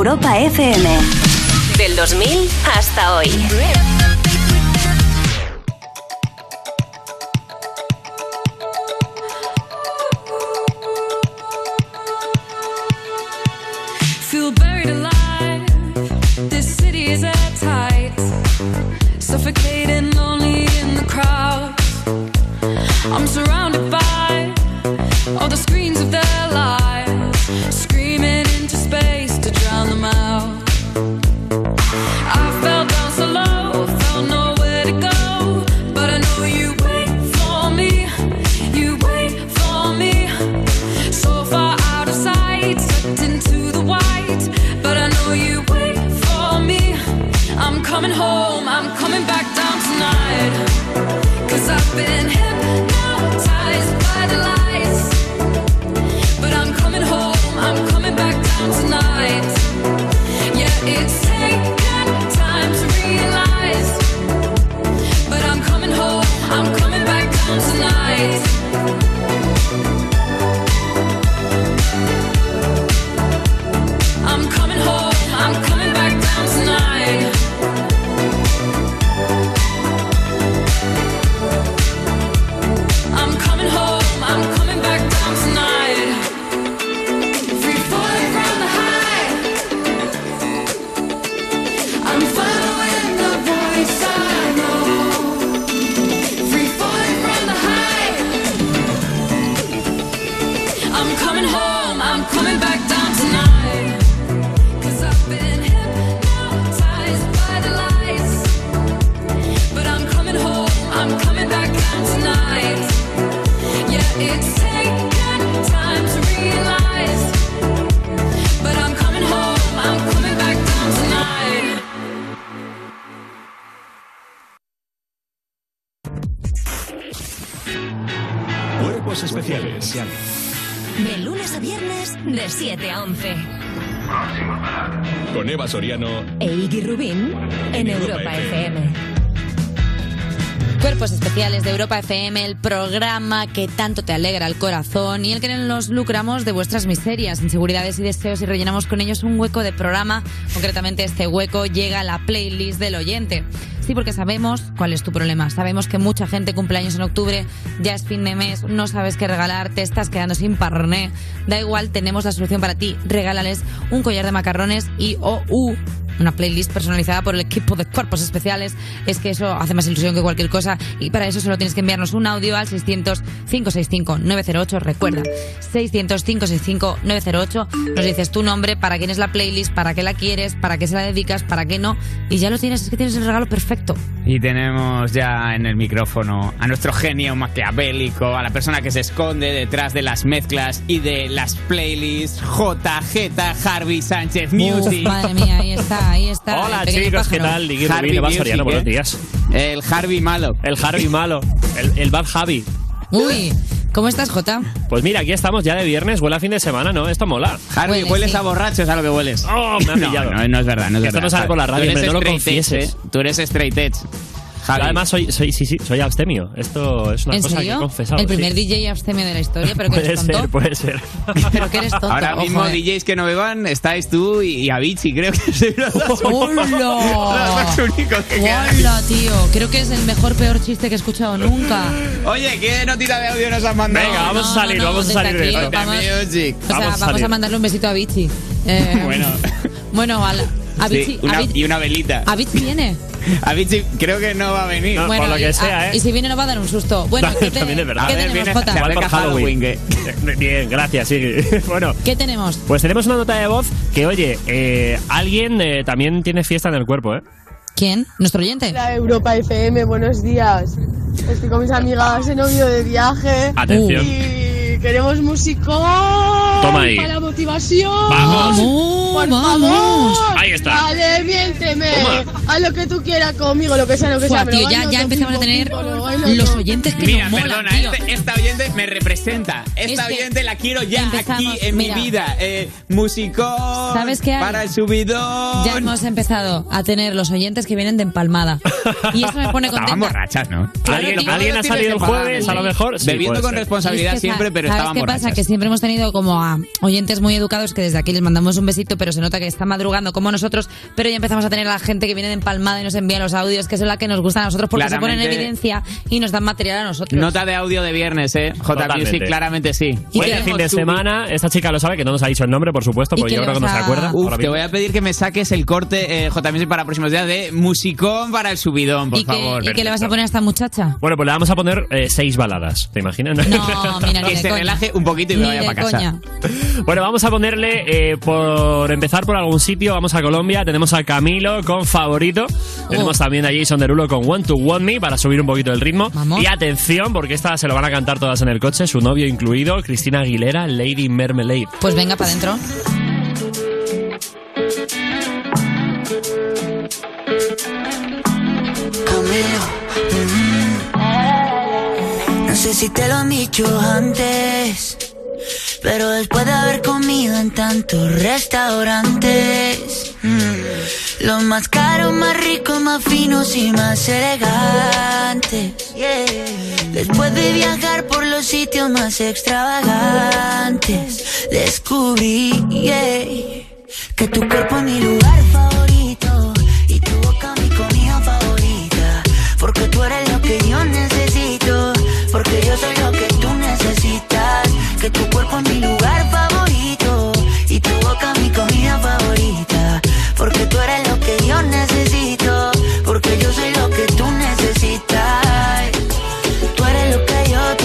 Europa FM. Del 2000 hasta hoy. Feel buried alive. This city is at tight. Suffocating, lonely in the crowd. I'm surrounded by all the screens of their lives, screaming into space to drown them out. I fell down so low, felt nowhere to go, but I know you wait for me, you wait for me. So far out of sight, sucked into the white, but I know you wait for me. I'm coming home, I'm coming back down tonight, 'cause I've been hypnotized by the lights. But I'm coming home, I'm coming back down tonight. Yeah, it's taken time to realize, but I'm coming home, I'm coming back down tonight. I'm coming home, I'm coming back down tonight. I'm coming home, I'm coming back down tonight. Free falling from the high, I'm following the voice I know. Free falling from the high, I'm coming home, I'm coming back down tonight. 'Cause I've been hypnotized by the lights, but I'm coming home, I'm coming back down tonight. Yeah, it's taken time to realize, but I'm coming home, I'm coming back down tonight. Cuerpos especiales. De lunes a viernes, de 7 a 11. Con Eva Soriano E Iggy Rubín en Europa FM. Cuerpos especiales de Europa FM, el programa que tanto te alegra el corazón y el que nos lucramos de vuestras miserias, inseguridades y deseos y rellenamos con ellos un hueco de programa. Concretamente, este hueco llega a la playlist del oyente. Sí, porque sabemos cuál es tu problema. Sabemos que mucha gente cumple años en octubre, ya es fin de mes, no sabes qué regalar, te estás quedando sin parné. Da igual, tenemos la solución para ti. Regálales un collar de macarrones y una playlist personalizada por el equipo de Cuerpos Especiales. Es que eso hace más ilusión que cualquier cosa y para eso solo tienes que enviarnos un audio al 600-565-908. Recuerda, 600-565-908. Nos dices tu nombre, para quién es la playlist, para qué la quieres, para qué se la dedicas, para qué no, y ya lo tienes. Es que tienes el regalo perfecto. Y tenemos ya en el micrófono a nuestro genio maquiavélico, a la persona que se esconde detrás de las mezclas y de las playlists, JJ Harvey Sánchez Music. Madre mía, ahí está. Hola chicos, ¿qué tal? Iggy Rubín, Eva Soriano, buenos días. El Harvey malo. El Harvey malo. El Bad Javi. Uy, ¿cómo estás, Jota? Pues mira, aquí estamos ya de viernes, huele a fin de semana, ¿no? Esto mola. Harvey, hueles sí. A borrachos a lo que hueles. Oh, me ha pillado. No es verdad, no es verdad. Esto no sale por la radio, pero no lo confieses. Tú eres straight edge. Además, soy abstemio. Esto es una cosa que he confesado. El primer DJ abstemio de la historia, pero que eres tonto. Puede ser. Pero que eres tonto. Ahora mismo DJs que no beban, estáis tú y Avicii, creo que soy los dos únicos que quedan. ¡Hola, tío! Creo que es el peor chiste que he escuchado nunca. Oye, ¿qué notita de audio nos has mandado? Venga, vamos a salir de esto. Vamos a mandarle un besito a Avicii. Bueno, Avicii, sí, y una velita. Avicii viene. Avicii creo que no va a venir. No, bueno, por lo que sea, ¿eh? Y si viene nos va a dar un susto. Bueno, también es verdad. ¿Qué tenemos, Jota? Se acerca Halloween. Bien, gracias, sí. Bueno. ¿Qué tenemos? Pues tenemos una nota de voz que, oye, alguien también tiene fiesta en el cuerpo, ¿eh? ¿Quién? ¿Nuestro oyente? La Europa FM, buenos días. Estoy con mis amigas en novio de viaje. Atención. Y queremos músico. Toma ahí. Para la motivación. ¡Vamos! Por favor. Ahí está. Dale, miénteme. Toma. Haz lo que tú quieras conmigo, lo que sea, Tío, ya empezamos a tener los oyentes que mira, nos molan, perdona, tío. esta oyente me representa. Esta oyente la quiero ya aquí en mi vida. Músico. ¿Sabes qué hay? Para el subidón. Ya hemos empezado a tener los oyentes que vienen de empalmada. Y eso me pone contenta. Estaban borrachas, ¿no? Alguien ha salido el jueves, a lo mejor. Sí, bebiendo con responsabilidad siempre, pero estaban borrachas. ¿Sabes qué pasa? Que siempre hemos tenido como a oyentes muy educados que desde aquí les mandamos un besito, pero se nota que está madrugando como nosotros, pero ya empezamos a tener a la gente que viene de empalmada y nos envía los audios, que es la que nos gusta a nosotros porque se ponen en evidencia y nos dan material a nosotros. Nota de audio de viernes, J Music, claramente sí. Hoy el fin de semana, esta chica lo sabe, que no nos ha dicho el nombre, por supuesto, porque yo creo que no se acuerda. Te voy a pedir que me saques el corte, J Music, para próximos días de musicón para el subidón, por favor. ¿Y qué le vas a poner a esta muchacha? Bueno, pues le vamos a poner 6 baladas, ¿te imaginas? No, mira, que se relaje un poquito y me vaya para casa. Bueno, vamos a ponerle, por empezar por algún sitio, vamos a Colombia, tenemos a Camilo con Favorito, tenemos también a Jason Derulo con Want to Want Me para subir un poquito el ritmo. ¿Vamos? Y atención, porque esta se lo van a cantar todas en el coche, su novio incluido, Cristina Aguilera, Lady Marmalade. Pues venga, para adentro. No sé si te lo han dicho antes, pero después de haber comido en tantos restaurantes, los más caros, más ricos, más finos y más elegantes, después de viajar por los sitios más extravagantes, descubrí que tu cuerpo es mi lugar favorito y tu boca mi comida favorita, porque tú eres lo que yo necesito, porque yo soy lo que tú necesitas, que tu cuerpo es mi lugar favorito y tu boca mi comida favorita, porque tú eres lo que yo necesito, porque yo soy lo que tú necesitas, tú eres lo que yo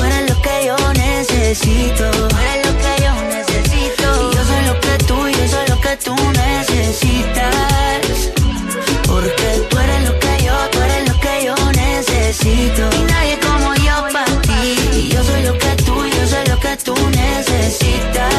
necesito, tú eres lo que yo necesito, y yo soy lo que tú, yo soy lo que tú necesitas, porque tú eres lo que yo necesito, y nadie como yo para ti, y yo soy lo que tú, yo soy lo que tú necesitas,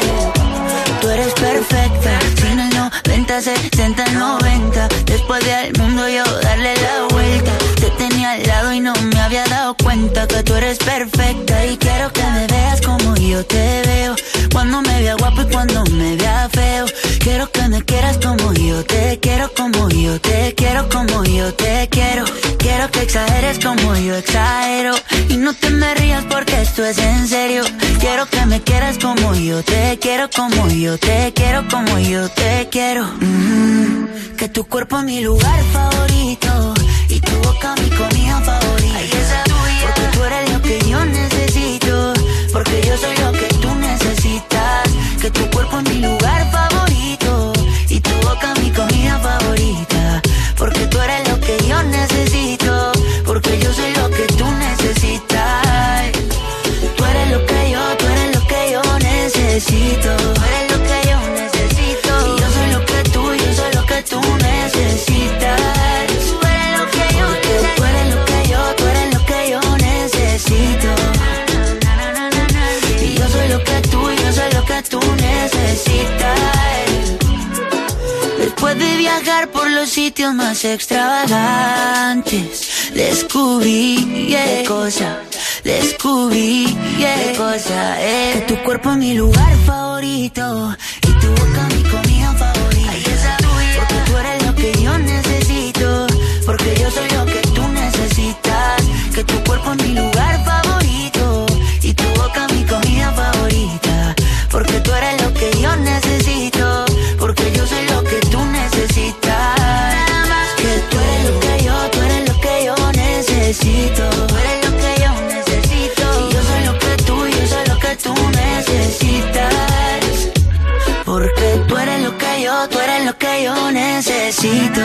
tú eres perfecta, sin el 90, 60, 90, después de al mundo yo darle la vuelta, te tenía al lado y no me había dado cuenta que tú eres perfecta, y quiero que me veas como yo te veo, cuando me vea guapo y cuando me vea feo, quiero que me quieras como yo te quiero, como yo te quiero, como yo te quiero, quiero que exageres como yo exagero, y no te me rías porque esto es en serio, quiero que me quieras como yo te quiero, como yo te quiero, como yo te quiero, que tu cuerpo es mi lugar favorito y tu boca mi comida favorita, porque tú eres lo que yo necesito, porque yo soy lo que tú necesitas, que tu cuerpo es mi lugar favorito y tu boca mi comida favorita, porque tú eres lo que yo necesito, porque yo soy lo que tú necesitas, tú eres lo que yo necesito, tú eres lo que yo necesito, y yo soy lo que tú, yo soy lo que tú necesitas, tú eres lo que yo necesito, tú eres lo que yo necesito, y yo soy lo que tú, yo soy lo que tú necesitas, después de viajar por los sitios más extravagantes, descubrí qué cosa, que tu cuerpo es mi lugar favorito y tu boca mi comida favorita, porque tú eres lo que yo necesito, porque yo soy lo que tú necesitas, que tu cuerpo es mi lugar favorito y tu boca mi comida favorita, porque tú eres lo que yo necesito, porque yo soy lo que tú necesitas, que tú eres lo que yo necesito, tú eres lo que yo necesito, y yo soy lo que tú, yo soy lo que tú necesitas, porque tú eres lo que yo necesito,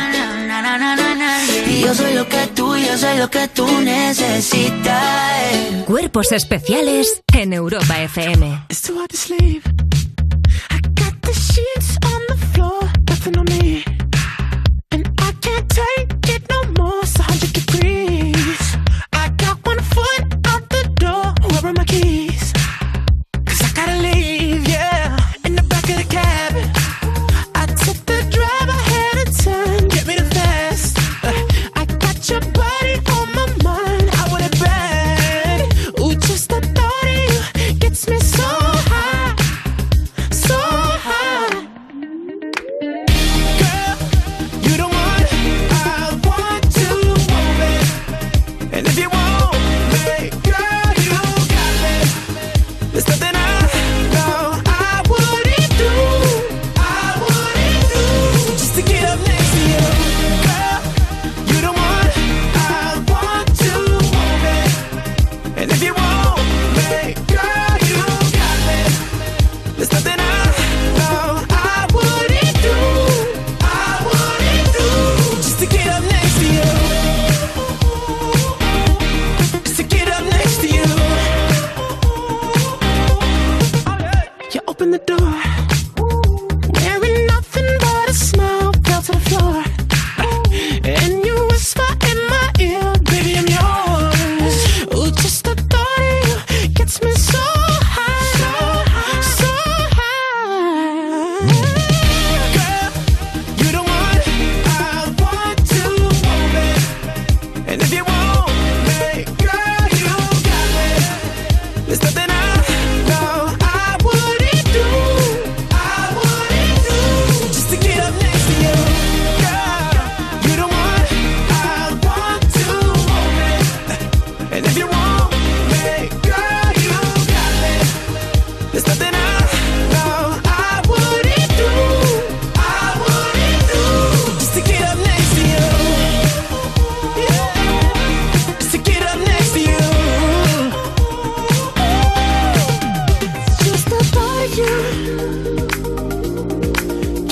y yo soy lo que tú, yo soy lo que tú necesitas. Cuerpos especiales en Europa FM. It's too hard to sleep. I got the sheets on the floor, nothing on me, and I can't take it no more. It's 100 degrees. I got 1 foot out the door. Where are my keys? 'Cause I gotta leave, yeah. In the back of the cab, I took the drive, I had a turn. Get me the fast. I got your body on my mind. I want it bad. Ooh, just the thought of you gets me so high.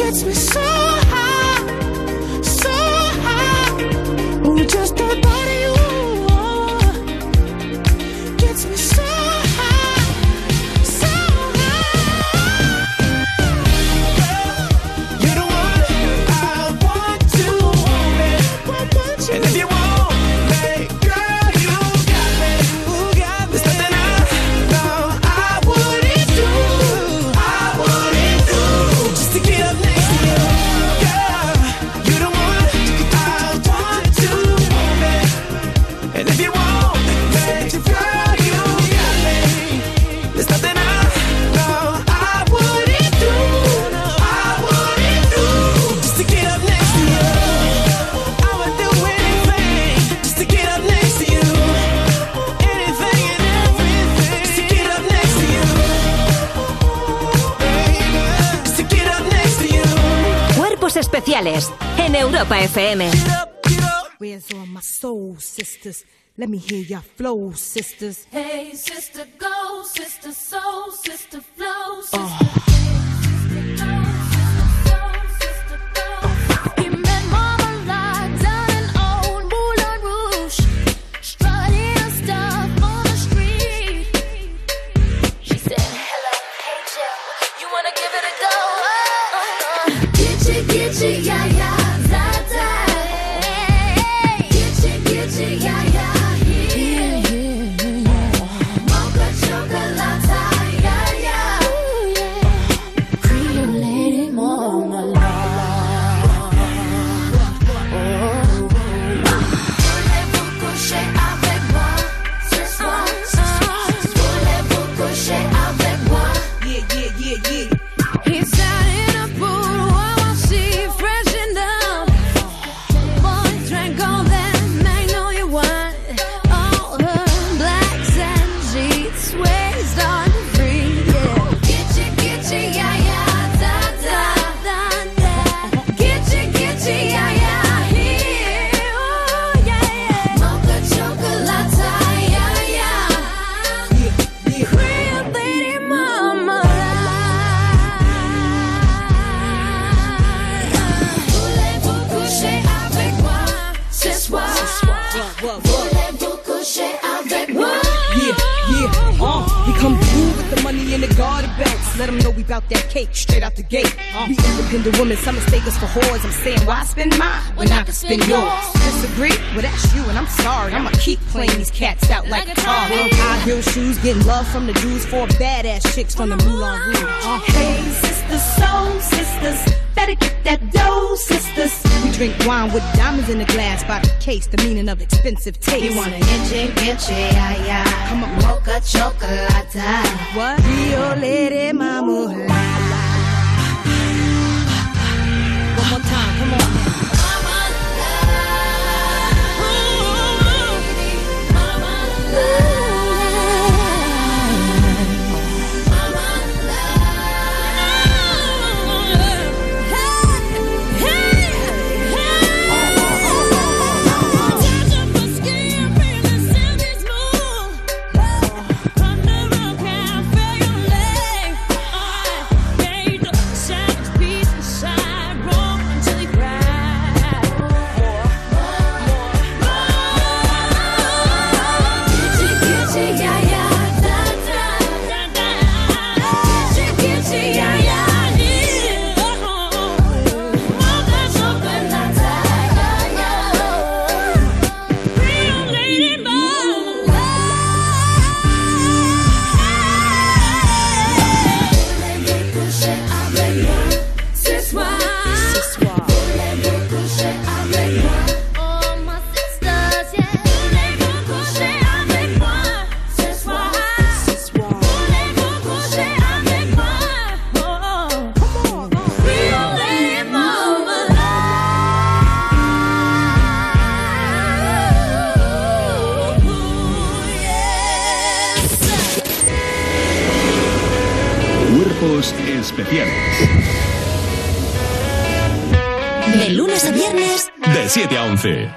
gets me so high, so high. Ooh, just the thought of you gets me so high, so high. You're the one I want to hold it, and if you want me, girl, you got me. There's nothing I know I wouldn't do, just to get up next to you. Girl, you're the one I want to hold it, and if you want me, girl, you got me. There's nothing I know I wouldn't do, just to get up next to you. I would do anything just to get up next to you. Anything and everything just to get up next to you. Baby, just to get up next to you. Cuerpos especiales en Europa FM. Where's all my soul sisters? Let me hear your flow, sisters. Hey, sister, go, sister, soul, sister, flow, sister. He met Mama Lot down in old Moulin Rouge, strutting stuff on the street. She said, hello, hey Jill, you wanna give it a go? Get you, yeah, yeah, da, da. Get you, yeah, yeah, mocha chocolate, yeah, yeah. Cream lady marmalade. Voulez-vous coucher avec moi ce soir? Voulez-vous coucher avec moi? Yeah, yeah, yeah, yeah. He sat in a pool while she freshened up. Boys drank all that magnolia wine. All her blacks and sheets swayed on free. Yeah. Get you, yeah, yeah, da, da, da, da. Get you, yeah, yeah, here. Oh, yeah, yeah. Mocha chocolate, yeah, yeah. Cream lady marmalade. Voulez-vous coucher avec moi ce soir? Voulez-vous coucher avec moi? We come through with the money in the garden belts. Let them know we bout that cake straight out the gate. We independent women, some mistake us for whores. I'm saying, why spend mine when I can spend yours? Disagree? Well, that's you, and I'm sorry. I'ma keep playing these cats out like a car. High heel shoes, getting love from the Jews, 4 badass chicks from the Moulin Rouge. Hey, sisters, soul sisters, better get that dough, sisters. We drink wine with diamonds in the glass by the case, the meaning of expensive taste. You wanna get you, yeah, yeah. Come on, Mocha chocolate. what? Rio Lady Marmalade. One more time, come on. Cuerpos especiales. De lunes a viernes. De 7 a 11.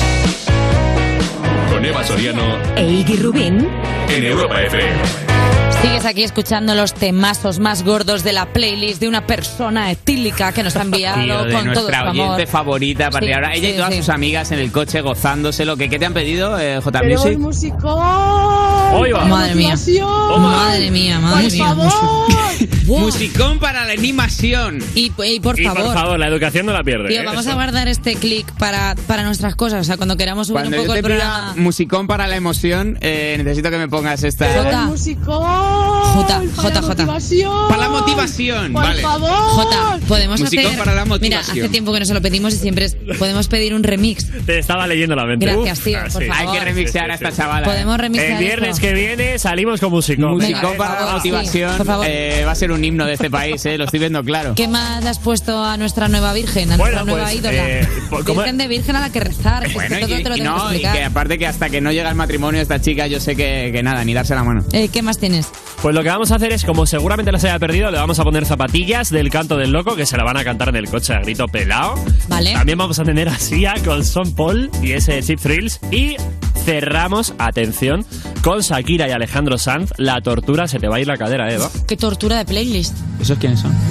Con Eva Soriano E Iggy Rubín. en Europa FM. Sigues aquí escuchando los temazos más gordos de la playlist de una persona etílica que nos ha enviado Tío, de con todo su nuestra oyente amor. favorita a partir de ahora. Ella y todas sus amigas en el coche gozándoselo. ¿Qué te han pedido, J Queremos Music? musicón. Madre mía. Madre mía, madre Por mía. favor. Musicón para la animación. Y por Y por favor. favor, la educación no la pierde. Tío, vamos Eso. a guardar este clic para nuestras cosas. O sea, cuando queramos subir Cuando un poco yo el te programa. pida musicón para la emoción, necesito que me pongas esta. Jota. Musicón. Jota, Para la motivación. Para la motivación, Por vale. favor. Jota, podemos Musicón hacer. para la Mira, motivación. hace tiempo que no se lo pedimos y siempre podemos pedir un remix. Te estaba leyendo la mente. Gracias, tío, por sí. favor. Hay que remixear a esta chavala. Podemos remixar El viernes eso. que viene salimos con musicón. Musicón Venga, para la favor, motivación. sí, por favor. Va a ser un himno de este país, lo estoy viendo claro. ¿Qué más le has puesto a nuestra nueva virgen? A nuestra Bueno, nueva pues, ídola. ¿cómo- Virgen de virgen a la que rezar. Que Bueno, es que todo te lo y tengo que no, y explicar. que aparte que hasta que no llega el matrimonio esta chica, yo sé que nada, ni darse la mano. ¿Qué más tienes? Pues lo que vamos a hacer es, como seguramente las haya perdido, le vamos a poner zapatillas del Canto del Loco, que se la van a cantar en el coche a grito pelado. Vale. También vamos a tener a Sia con Son Paul y ese Cheap Thrills. Y cerramos, atención, con Shakira y Alejandro Sanz, La Tortura, se te va a ir la cadera, Eva. Qué tortura de playlist. ¿Esos quiénes son?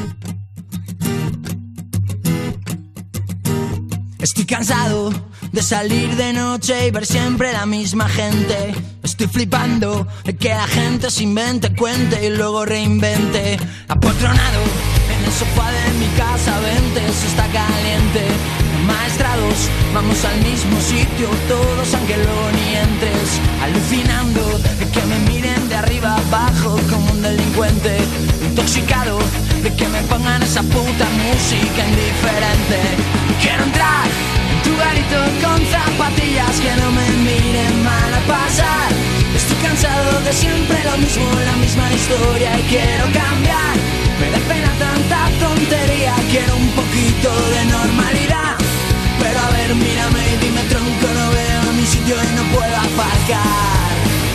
Estoy cansado de salir de noche y ver siempre la misma gente. Estoy flipando de que la gente se invente, cuente y luego reinvente. Apotronado en el sofá de mi casa, vente, eso está caliente. Maestrados, vamos al mismo sitio, todos aunque luego ni entres. Alucinando de que me miren de arriba abajo como un delincuente. Intoxicado de que me pongan esa puta música indiferente. Quiero entrar en tu garito con zapatillas que no me miren mal a pasar. Estoy cansado de siempre lo mismo, la misma historia y quiero cambiar. Me da pena tanta tontería, quiero un poquito de normalidad. Pero a ver, mírame y dime tronco, no veo mi sitio y no puedo aparcar.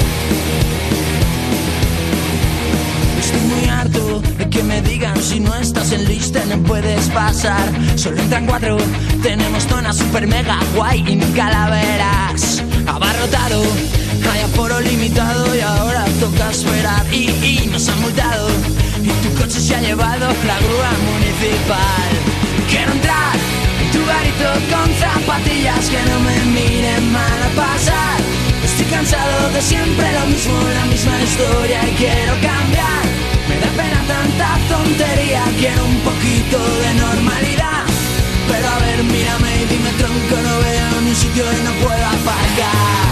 Estoy muy harto de que me digan si no estás en lista no puedes pasar. Solo entran 4, tenemos zona super mega guay y ni calaveras. Abarrotado, hay aforo limitado y ahora toca esperar. Y nos han multado y tu coche se ha llevado la grúa municipal. Quiero entrar en tu garito con zapatillas que no me miren mal a pasar. Estoy cansado de siempre lo mismo, la misma historia y quiero cambiar. Me da pena tanta tontería, quiero un poquito de normalidad. Pero a ver, mírame y dime tronco, no veo ni sitio y no puedo aparcar.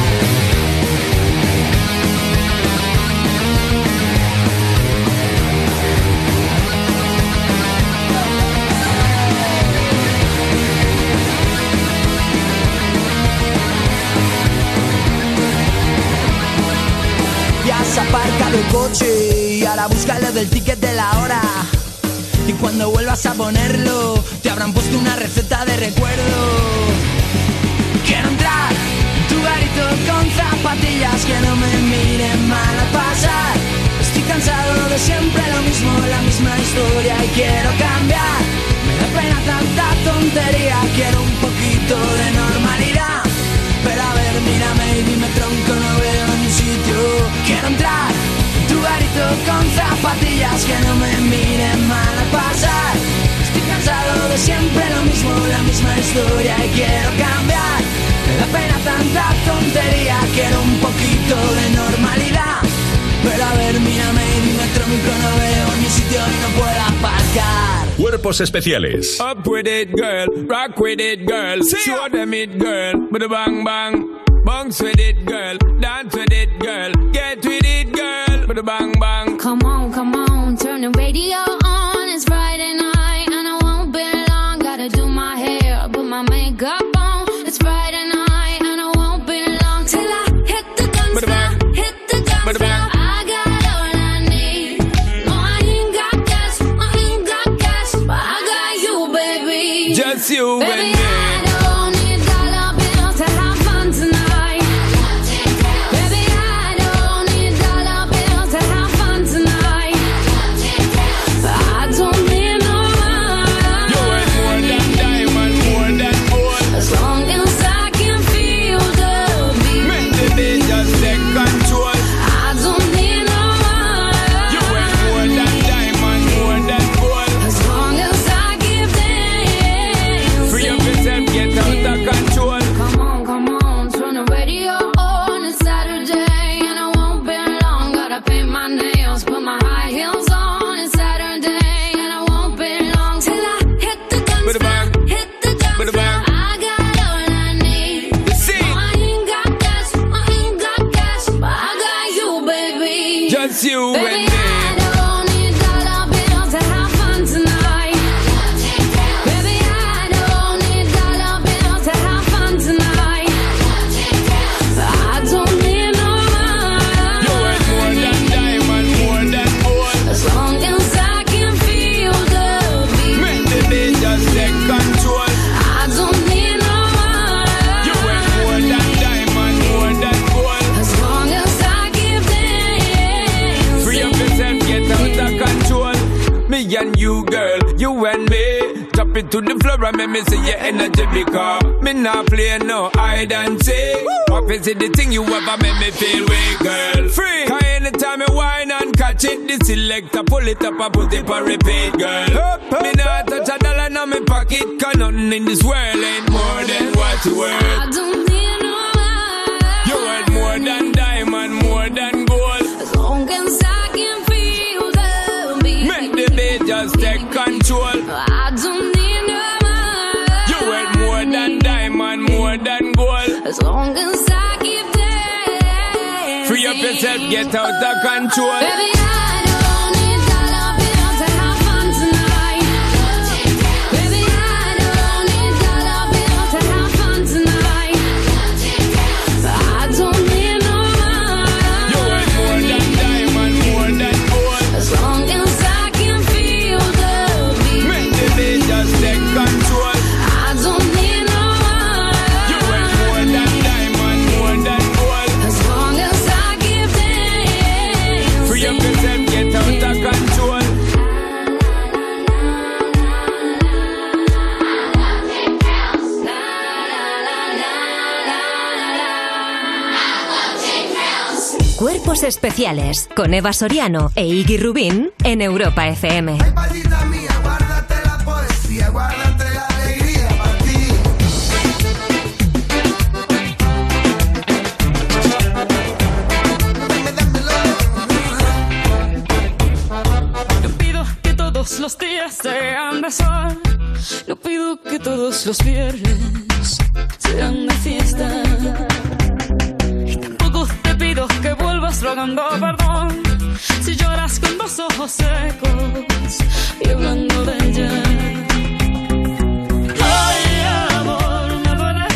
Ya has aparcado el coche y ahora búscalo del ticket de la hora. Y cuando vuelvas a ponerlo, te habrán puesto una receta de recuerdo. Quiero entrar en tu garito con zapatillas que no me miren mal a pasar. Estoy cansado de siempre lo mismo, la misma historia y quiero cambiar. Me da pena tanta tontería, quiero un poquito de normalidad. Pero a ver, mírame y dime tronco, no veo ni sitio. Quiero entrar en tu garito con zapatillas que no me miren mal a pasar. Estoy cansado de siempre lo mismo, la misma historia y quiero cambiar. Me da pena tanta tontería, quiero un poquito de normalidad. Pero a ver, mírame y dime tronco, no veo ni sitio y no puedo aparcar. Cuerpos especiales. Up with it, girl. Rock with it, girl. Show them it, girl. With a bang bang. Bounce with it, girl. Dance with it, girl. Get with it, girl. With a bang bang. Come on, turn the radio on. It's Friday night and I won't be long. Gotta do my hair, put my makeup on. It's Friday night and I won't be long till I hit the guns now. Hit the guns now. I got all I need. No, I ain't got cash. I ain't got cash, but I got you, baby. Just you baby, and me. I don't need dollar bills to have fun tonight. Baby, I don't need dollar bills to have fun tonight. I don't need no money. You ain't more than diamond, more than gold. As long as I can feel the beat. Make the beat just take control. I don't need no money. and you, girl, you and me. Drop it to the floor and make me see your energy because me not play no hide and seek. Obviously the thing you ever make me feel weak, girl. Free. Cause anytime you whine and catch it, the selector pull it up and put it on repeat, girl. Me not touch a dollar in my pocket, cause nothing in this world ain't more than what you worth. I don't need no man. You worth more than diamond, more than gold. As long as I can feel the beat. Make the beat just take control. I don't need no man. You worth more than diamond, more than gold. As long as I keep dancing. Free up yourself, get out of control. Baby, I don't need dollar bills to have fun tonight. Baby, I don't need dollar bills to have fun tonight. I don't need no money. You worth more than diamond, more than gold. As long as I can feel the beat. Make the beat just take control. I don't need no money. You worth more than diamond, more than gold. As long as I keep dancing. Free up yourself, get out of control. Cuerpos especiales con Eva Soriano e Iggy Rubín en Europa FM. Ay, palita mía, guárdate la poesía, guárdate la alegría para ti. No pido que todos los días sean de sol. No pido que todos los viernes sean de fiesta. Y tampoco te pido que vuelvas rogando perdón si lloras con los ojos secos y hablando de ella. Ay, amor, me duele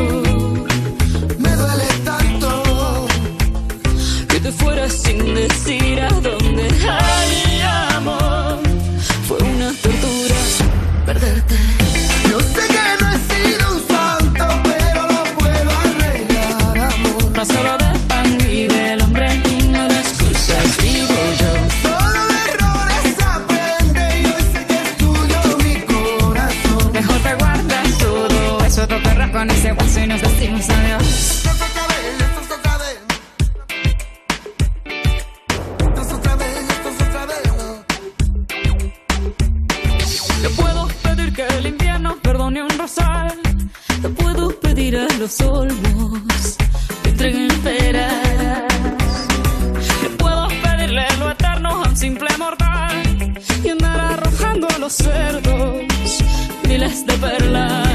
tanto que te fueras sin decir a dónde. Ay, amor, fue una tortura perderte. Yo sé que no he sido un santo, pero lo puedo arreglar, amor. No solo de pan vive el hombre y no de excusas vivo yo. Solo de errores aprende y hoy sé que es tuyo mi corazón. Mejor te guardas todo eso, te perras con ese guaso y nos decimos adiós. Te puedo pedir que el invierno perdone un rosal. Te puedo pedir a los olmos que entreguen peras. Te puedo pedirle lo eterno a un simple mortal y andar arrojando a los cerdos miles de perlas.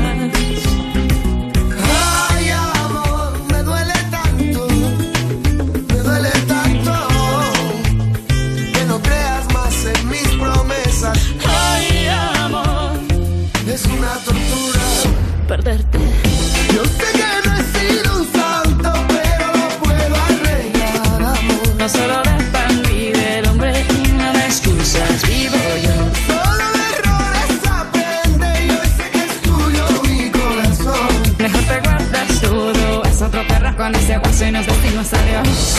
Ay, amor, me duele tanto que no creas más en mis promesas. Ay, amor, Es una tortura perderte. Yo sé que no he sido un santo, pero lo puedo arreglar, amor. No solo de pan vive el hombre y no de excusas vivo yo. Solo de errores aprende y hoy sé que es tuyo mi corazón. Mejor te guardas todo, es otro perro con ese guaso y nos decimos adiós.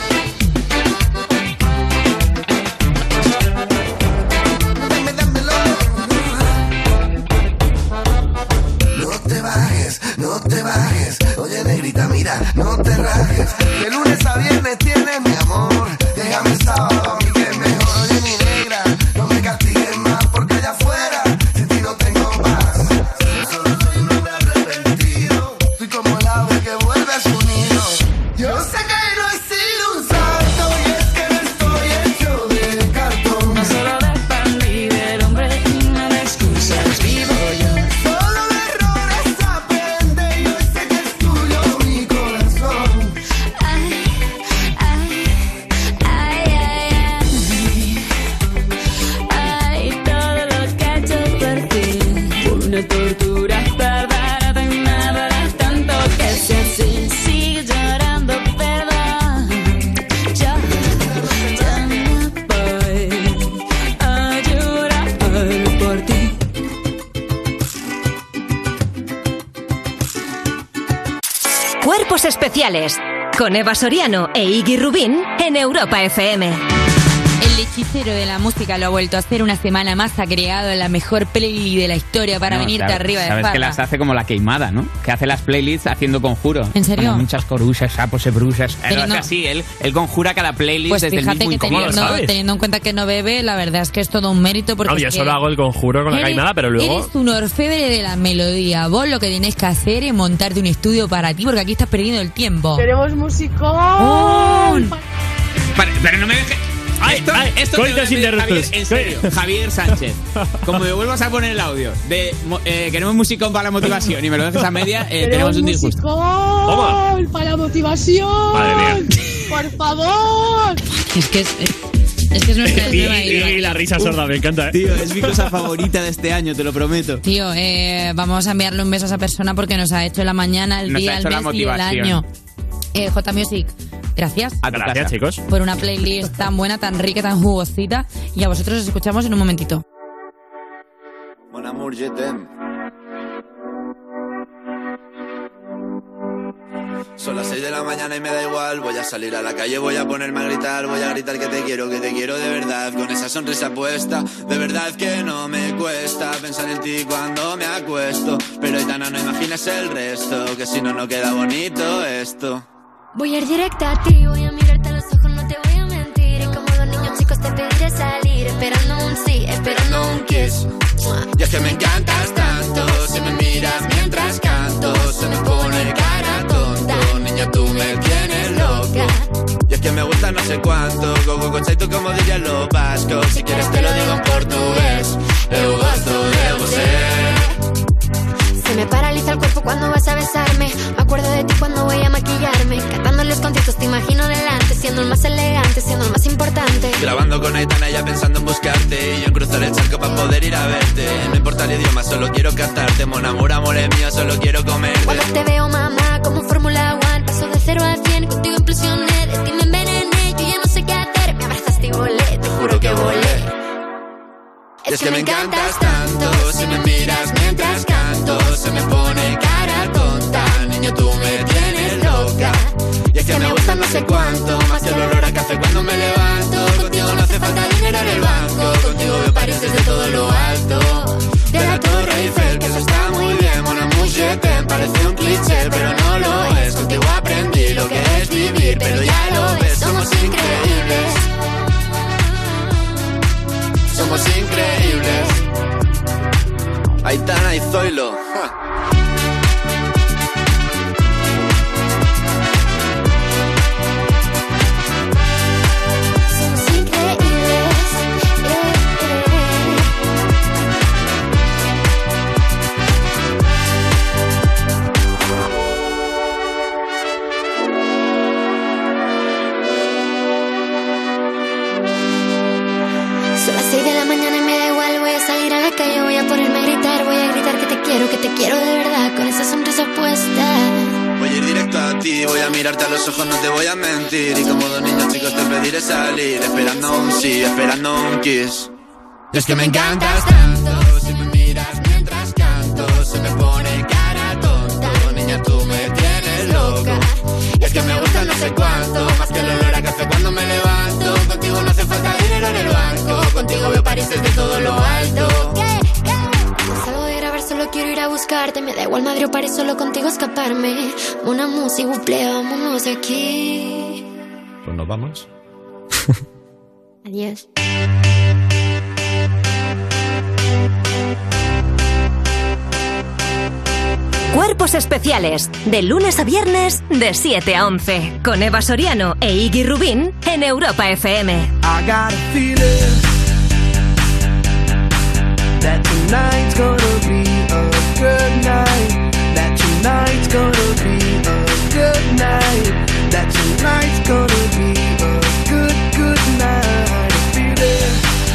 No te bajes, oye negrita, mira, no te rajes. De lunes a viernes tienes mi amor. Déjame el sábado a mí que es mejor. Oye mi negra, no me castigues más porque allá afuera sin ti no tengo paz. Solo soy un hombre arrepentido. Soy como el ave que vuelve a su nido. Yo sé que no he sido un santo y es que no estoy hecho de cartón. No solo de pan vive el hombre y no de excusas vivo yo. Solo de errores aprende y hoy sé que es tuyo mi corazón. Ay, ay, ay, ay, ay. Ay, todo lo que he hecho por ti fue una tortura perderte. Me duele tanto que si así sigue llorando perdón. Yo ya no voy a llorar por ti. Cuerpos especiales con Eva Soriano e Iggy Rubín en Europa FM. El El hechicero de la música lo ha vuelto a hacer una semana más. Ha creado la mejor playlist de la historia para venirte arriba de Sabes farra. que las hace como la queimada, ¿no? Que hace las playlists haciendo conjuro. ¿En serio? Como muchas corujas, sapos y brujas. Lo Teniendo- hace así, él conjura cada playlist Pues desde el fíjate mismo que incómodo. teniendo en cuenta que no bebe, la verdad es que es todo un mérito. Porque No, yo es que solo hago el conjuro con la eres- caimada, pero luego... Eres un orfebre de la melodía. Vos lo que tenés que hacer es montarte un estudio para ti, porque aquí estás perdiendo el tiempo. Queremos músico. Pero no me dejes... Esto te lo voy a coitos pedir, interruptus. Javier, en serio, Javier Sánchez. Como me vuelvas a poner el audio de queremos musicón para la motivación y me lo dejes a media, tenemos un disgusto. Musicón para la motivación. Madre mía. Por favor. Es que es nuestra nueva idea. Y la risa sorda, me encanta, ¿eh? Tío, es mi cosa favorita de este año, te lo prometo. Tío, vamos a enviarle un beso a esa persona porque nos ha hecho la mañana, el Nos día, ha el hecho la mes y el motivación. año. J Music, gracias. Gracias, chicos. Por una playlist tan buena, tan rica, tan jugosita. Y a vosotros os escuchamos en un momentito. Mon amour, je t'aime. Son las 6 de la mañana y me da igual. Voy a salir a la calle, voy a ponerme a gritar. Voy a gritar que te quiero de verdad. Con esa sonrisa puesta, de verdad que no me cuesta pensar en ti cuando me acuesto. Pero Aitana, no imagines el resto, que si no, no queda bonito esto. Voy a ir directa a ti, voy a mirarte a los ojos, no te voy a mentir. Y como dos niños chicos te pediré salir, esperando un sí, esperando un kiss. Y es que me encantas tanto, si me miras mientras canto, se me pone cara tonta. Niña, tú me tienes loco. Y es que me gusta no sé cuánto, go conceito como dirían los vascos. Si quieres te lo digo en portugués, eu gosto de você. Se me paraliza el cuerpo cuando vas a besarme. Me acuerdo de ti cuando voy a maquillarme. Cantando en los conciertos te imagino delante, siendo el más elegante, siendo el más importante. Grabando con Aitana ya pensando en buscarte, y yo en cruzar el charco para poder ir a verte. No importa el idioma, solo quiero cantarte. Mon amour, amore mío, solo quiero comerte. Cuando te veo, mamá, como Fórmula 1, paso de 0 a 100, contigo implosioné, de ti me envenené, yo ya no sé qué hacer, me abrazaste y volé, te juro que volé. Y es que me encantas tanto, si me miras mientras canto, se me pone cara tonta. Niño, tú me tienes loca. Y es que me gusta no sé cuánto, más que el olor a café cuando me levanto. Contigo no hace falta dinero en el banco, contigo veo París desde todo lo alto. De la Torre Eiffel, que eso está muy bien. Mon amour, je t'aime, parece un cliché, pero no lo es. Contigo aprendí lo que es vivir, pero ya lo ves, somos increíbles. Somos increíbles. Aitana y Zoilo. Somos increíbles. Son las 6 de la mañana y me da igual. Voy a salir a la calle, voy a ponerme a gritar. Voy a gritar que te quiero de verdad, con esa sonrisa puesta. Voy a ir directo a ti, voy a mirarte a los ojos, no te voy a mentir. Y como dos niños chicos te pediré salir, esperando un sí, esperando un kiss. Y es que me encantas tanto, si me miras mientras canto, se me pone cara tonta. Niña, tú me tienes loca. Y es que me gusta no sé cuánto, más que el olor a café cuando me levanto. Contigo no hace falta dinero en el banco, contigo veo París desde todo lo alto. Salgo de grabar, solo quiero ir a buscarte. Me da igual Madrid o París, solo contigo escaparme. Una música, vámonos de aquí. Pues nos vamos. Adiós. Cuerpos especiales, de lunes a viernes, de 7 a 11, con Eva Soriano e Iggy Rubín en Europa FM. I got a feeling that tonight's gonna be a good night. That tonight's gonna be a good night. That tonight's gonna be a good night. I feel it.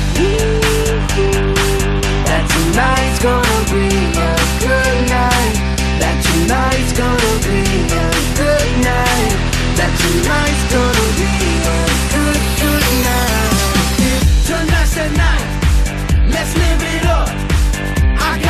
That tonight's gonna be a good night. That tonight's gonna be a good night. That tonight's gonna be a good night. Tonight's the night. Let's live it up. I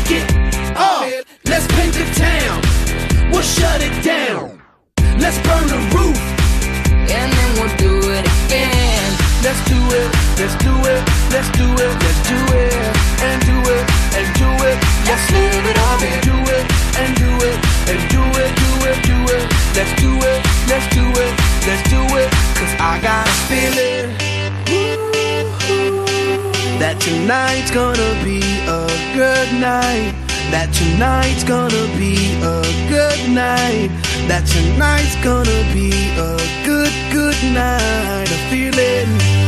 take it off. Let's paint the town. We'll shut it down. Let's burn the roof. And then we'll do it again. Let's do it, let's do it, let's do it, let's do it, and do it, and do it. Let's live it up and do it, and do it, and do it, do it, do it. Let's do it, let's do it, let's do it. Cause I got a feeling that tonight's gonna be a good night. That tonight's gonna be a good night. That tonight's gonna be a good, good night. A feeling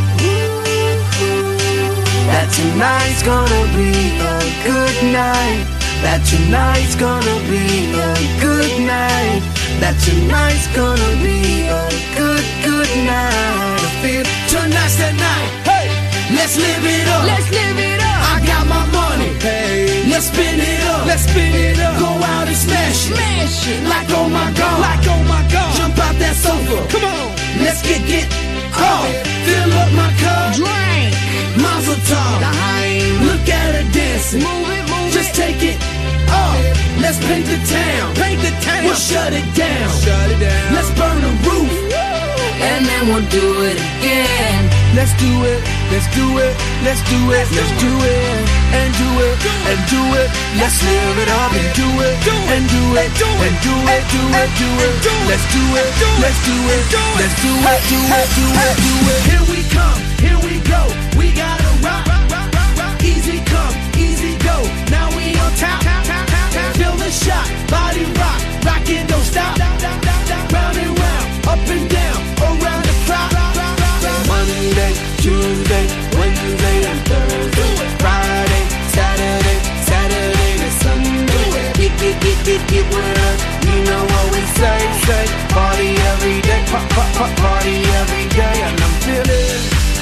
that tonight's gonna be a good night. That tonight's gonna be a good night. That tonight's gonna be a good, good night. I feel tonight's the night. Hey, let's live it up. Let's live it up. I got my money. Hey, let's spin it up. Let's spin it up. Go out and smash it. Smash it. Like oh my god. Like oh my god. Jump out that sofa. Come on. Let's get off. Fill up my cup. Drink. Mazel tov. Look at her dancing. Move it, move just it. Take it off. Let's paint the town. Paint the town. We'll shut it down. Shut it down. Let's burn the roof. And then we'll do it again. Let's do it. Let's do it. Let's do it. Let's do it. And do it. And do it. Let's live it up and do it. And do it. And do it. Do it. Do it. Let's do it. Let's do it. Let's do it. Do it. Do it. Do it. Here we come. Here we go. We gotta rock. Easy come. Easy go. Now we on top. Feel the shot. Body rock. Rockin', don't stop. Round and round. Up and down. Around the clock. Monday, Tuesday, Wednesday, and Thursday. Friday, Saturday, Saturday to Sunday. Get with us. You know what we say. Party every day. Party every day. And I'm feeling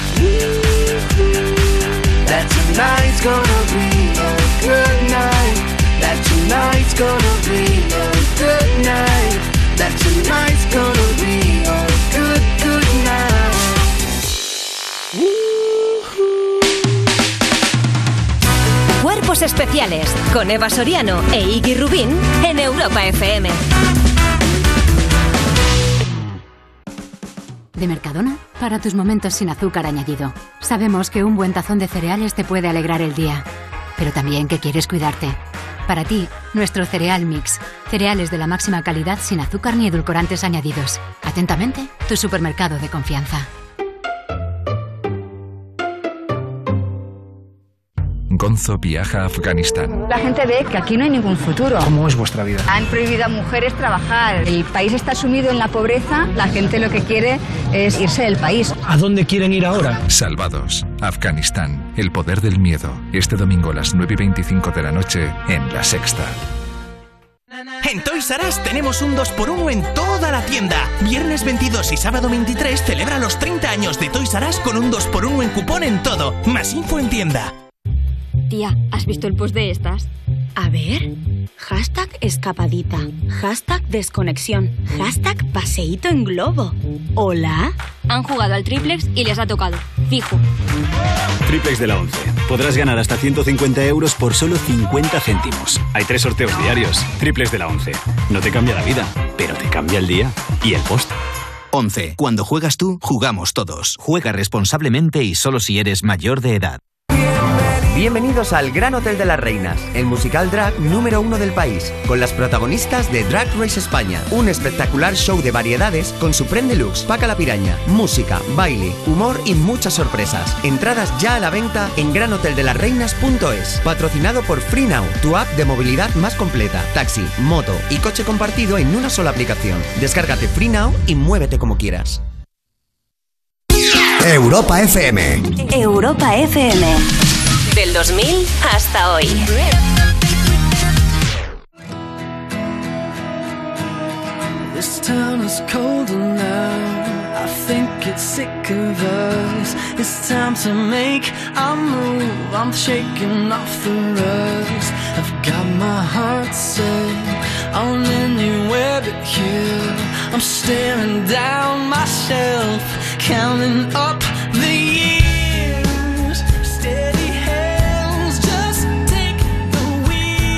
that tonight's gonna be a good night. That tonight's gonna be a good night. That tonight's gonna be a good, good night. Cuerpos especiales con Eva Soriano e Iggy Rubín en Europa FM. De Mercadona, para tus momentos sin azúcar añadido. Sabemos que un buen tazón de cereales te puede alegrar el día, pero también que quieres cuidarte. Para ti, nuestro cereal mix. Cereales de la máxima calidad sin azúcar ni edulcorantes añadidos. Atentamente, tu supermercado de confianza. Gonzo viaja a Afganistán. La gente ve que aquí no hay ningún futuro. ¿Cómo es vuestra vida? Han prohibido a mujeres trabajar. El país está sumido en la pobreza. La gente lo que quiere es irse del país. ¿A dónde quieren ir ahora? Salvados. Afganistán. El poder del miedo. Este domingo a las 9:25 de la noche en La Sexta. En Toys R Us tenemos un 2x1 en toda la tienda. Viernes 22 y sábado 23 celebra los 30 años de Toys R Us con un 2x1 en cupón en todo. Más info en tienda. Tía, ¿has visto el post de estas? A ver. Hashtag escapadita. Hashtag desconexión. Hashtag paseíto en globo. ¿Hola? Han jugado al triplex y les ha tocado. Fijo. Triplex de la 11. Podrás ganar hasta 150 euros por solo 50 céntimos. Hay 3 sorteos diarios. Triplex de la 11. No te cambia la vida, pero te cambia el día y el post. 11. Cuando juegas tú, jugamos todos. Juega responsablemente y solo si eres mayor de edad. Bienvenidos al Gran Hotel de las Reinas, el musical drag número 1 del país, con las protagonistas de Drag Race España. Un espectacular show de variedades con su Prem Deluxe, Paca la Piraña, música, baile, humor y muchas sorpresas. Entradas ya a la venta en granhoteldelasreinas.es. Patrocinado por FreeNow, tu app de movilidad más completa. Taxi, moto y coche compartido en una sola aplicación. Descárgate FreeNow y muévete como quieras. Europa FM. Europa FM. Del 2000 hasta hoy. This town is colder now. I think it's sick of us. It's time to make a move. I'm shaking off the rust. I've got my heart set on anywhere but here. I'm staring down myself, counting up the years. Steady hands, just take the wheel.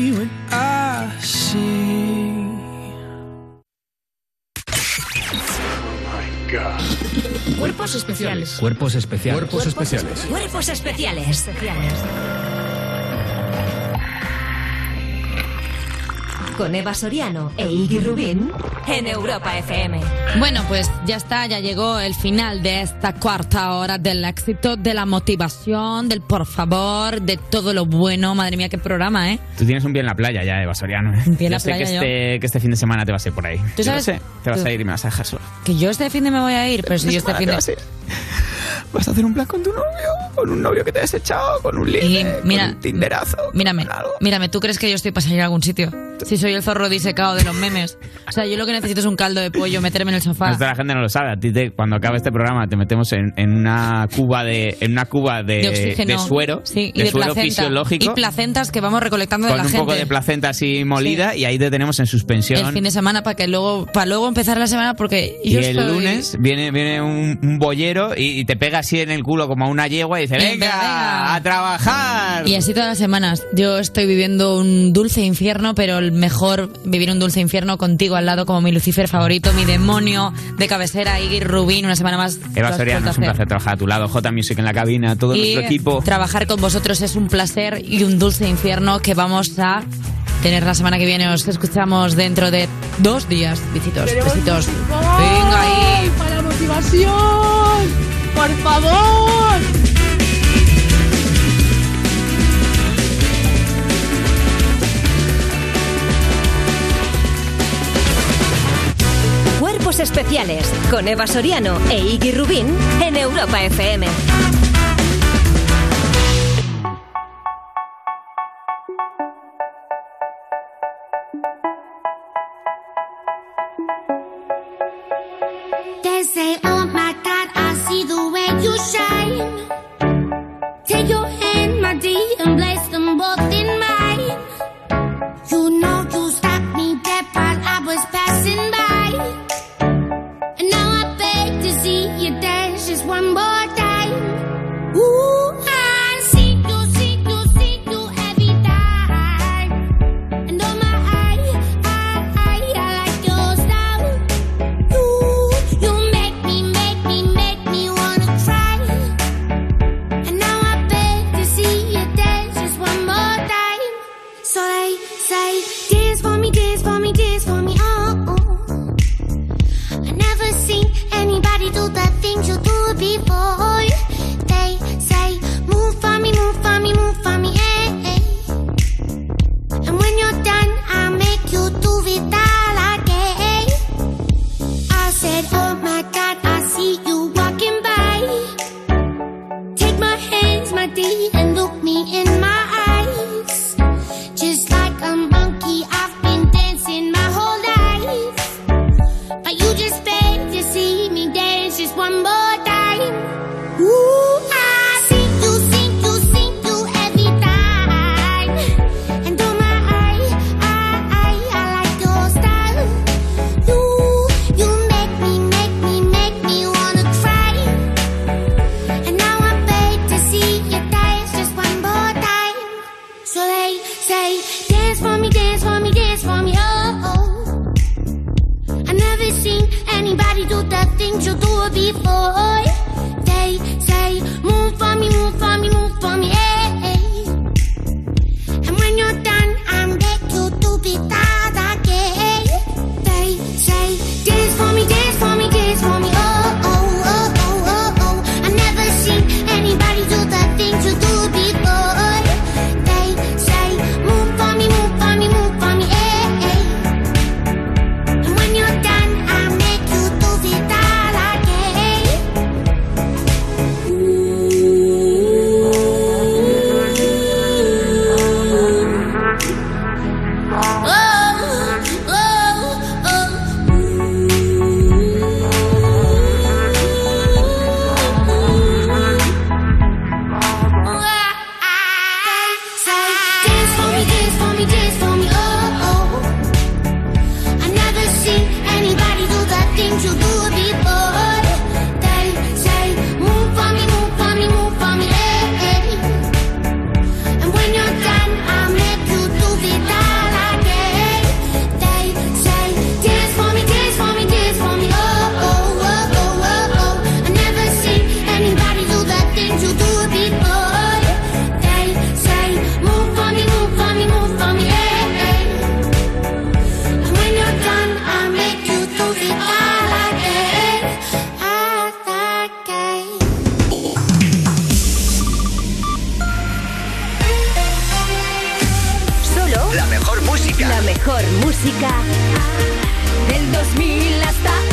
me when I sing. Cuerpos especiales. Cuerpos especiales. Cuerpos especiales. Cuerpos especiales. Con Eva Soriano e Iggy Rubín en Europa FM. Bueno, pues ya está, ya llegó el final de esta cuarta hora del éxito, de la motivación, del por favor, de todo lo bueno. Madre mía, qué programa, ¿eh? Tú tienes un pie en la playa ya, Eva Soriano. Un pie en la sé playa, que este fin de semana te vas a ir por ahí. ¿Tú sabes? Yo lo sé, te vas a ir y me vas a dejar solo. Que yo este fin de me voy a ir, pero si yo este fin de... Vas a hacer un plan con tu novio, con un novio que te has echado, con un ligue, con un tinderazo. Mírame, ¿tú crees que yo estoy para salir a algún sitio? Si soy el zorro disecado de los memes. O sea, yo lo que necesito es un caldo de pollo, meterme en el sofá. Esto la gente no lo sabe. A ti cuando acabe este programa te metemos en una cuba de oxígeno, de suero, sí, de suero fisiológico. Y placentas que vamos recolectando de la gente. Con un poco de placenta así molida, sí. Y ahí te tenemos en suspensión. El fin de semana para luego empezar la semana porque yo el lunes viene un boyero y te pega así en el culo como a una yegua y dice venga, a trabajar. Y así todas las semanas. Yo estoy viviendo un dulce infierno, pero el mejor vivir un dulce infierno contigo al lado como mi Lucifer favorito, mi demonio de cabecera, Iggy Rubín, una semana más. Eva Soriano, es un placer trabajar a tu lado, J Music en la cabina, todo nuestro equipo. Trabajar con vosotros es un placer y un dulce infierno que vamos a tener la semana que viene. Os escuchamos dentro de 2 días. Besitos. Venga ahí. ¡Para la motivación! ¡Por favor! Cuerpos especiales con Eva Soriano e Iggy Rubín en Europa FM. They say, oh my God, I see the way you shine. Take your hand, my dear, and place them both in mine. You know you stopped me dead while I was passing by. And now I beg to see you dance just one more time. Ooh, I see you every time. And oh my, I like your style. You make me wanna cry. And now I beg to see you dance just one more time. So they say, dance for me, dance for me, dance for me, oh. I never seen anybody do the things you do before. They say, move for me, move for me, move for me, eh. And when you're done, I'll make you do it all again. I said, oh my God, I see you walking by. Take my hands, my dear, and look me in my eyes. Just like a monkey, I've been dancing my whole life. But you just beg to see me dance just one more time. Ooh, I see you every time. And oh my, I like your style. You make me wanna La mejor música del 2000 hasta